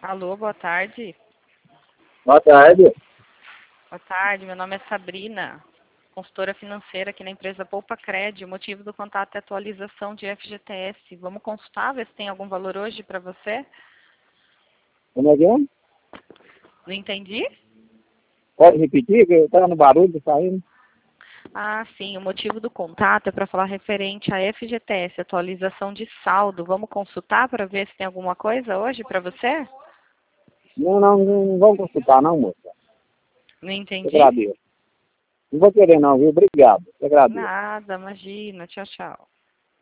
Alô, boa tarde. Boa tarde. Boa tarde, meu nome é Sabrina, consultora financeira aqui na empresa Poupa Cred. O motivo do contato é atualização de FGTS. Vamos consultar, ver se tem algum valor hoje para você? Como é que é? Não entendi? Pode repetir, que eu estava no barulho saindo. Ah, sim, o motivo do contato é para falar referente à FGTS, atualização de saldo. Vamos consultar para ver se tem alguma coisa hoje para você? Não vão consultar não, moça. Não Eu entendi? agradeço. Não vou querer não, viu? Obrigado. Eu agradeço. Nada, imagina. Tchau, tchau.